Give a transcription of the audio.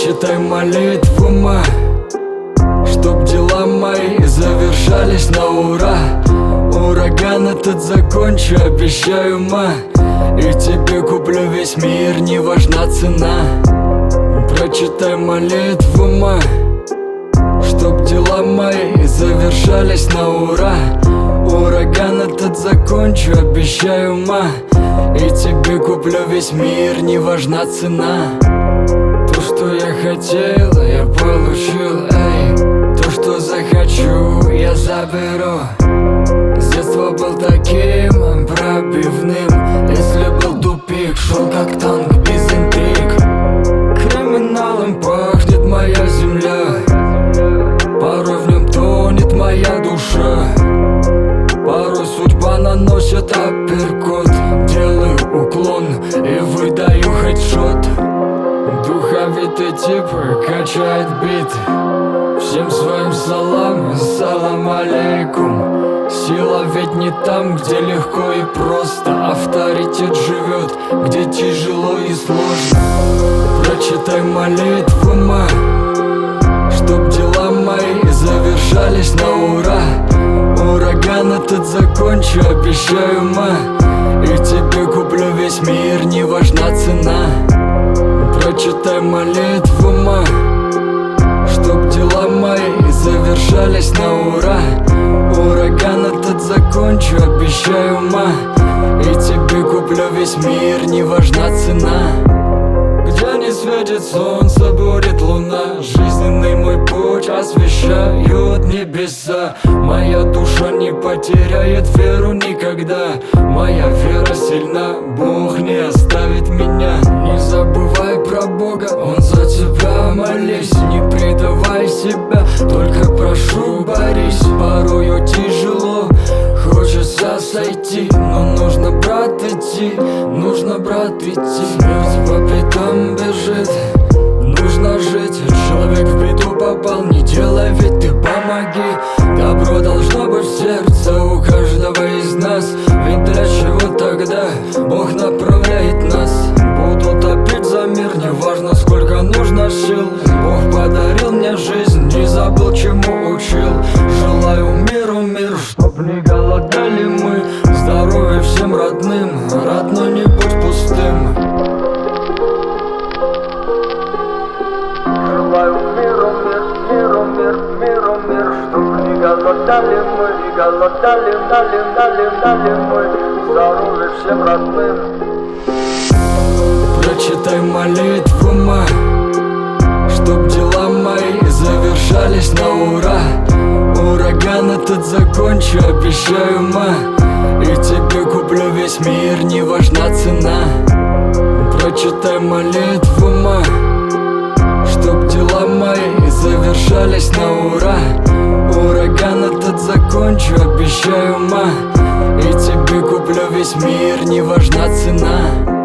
Прочитай молитву, ма, чтоб дела мои завершались на ура. Ураган этот закончу, обещаю, ма, и тебе куплю весь мир, не важна цена. Прочитай молитву, ма, чтоб дела мои завершались на ура. Ураган этот закончу, обещаю, ма, и тебе куплю весь мир, не важна цена. То, что я хотел, я получил, эй. То, что захочу, я заберу. С детства был таким пробивным. Если был тупик, шел как танк без интриг. Криминалом пахнет моя земля. Порой в нем тонет моя душа. Порой судьба наносит апперкот. Делаю уклон и выдаю хедшот. Духовитый тип качает бит. Всем своим салам, салам алейкум. Сила ведь не там, где легко и просто. Авторитет живет, где тяжело и сложно. Прочитай молитву, ма, чтоб дела мои завершались на ура. Ураган этот закончу, обещаю, ма, и тебе куплю весь мир, не важна цена. Прочитай молитву, ма, чтоб дела мои завершались на ура. Ураган этот закончу, обещаю, ма, и тебе куплю весь мир, не важна цена. Где не светит солнце, будет луна. Жизненный мой путь освещают небеса. Моя душа не потеряет веру никогда. Моя вера сильна, Бог не оставит меня. Не забывай про Бога, Он за тебя молись. Не предавай себя, только прошу борись. Порою тяжело, хочется сойти, но нужно, брат, идти, нужно, брат, идти. Смерть по пятам бежит, нужно жить. Человек в беду попал, не делай, ведь ты помоги. Добро должно быть в сердце у каждого из нас. Ведь для чего тогда Бог направляет нас? Буду топить за мир, неважно сколько нужно сил. Бог подарил мне жизнь, не забыл, чему учил. Желаю миру мир, чтоб не голодали мы. Здоровья всем родным, родной, не будь пустым. Желаю миру мир, миру мир, миру мир, чтоб не голодали мы, не голодали, дали мы. Здоровья всем родным. Прочитай молитву, ма, чтоб дела мои завершались на ура. Ураган этот закончу, обещаю, ма, и тебе куплю весь мир, не важна цена. Прочитай молитву, ма, чтоб дела мои завершались на ура. Ураган этот закончу, обещаю, ма, и тебе куплю весь мир, не важна цена.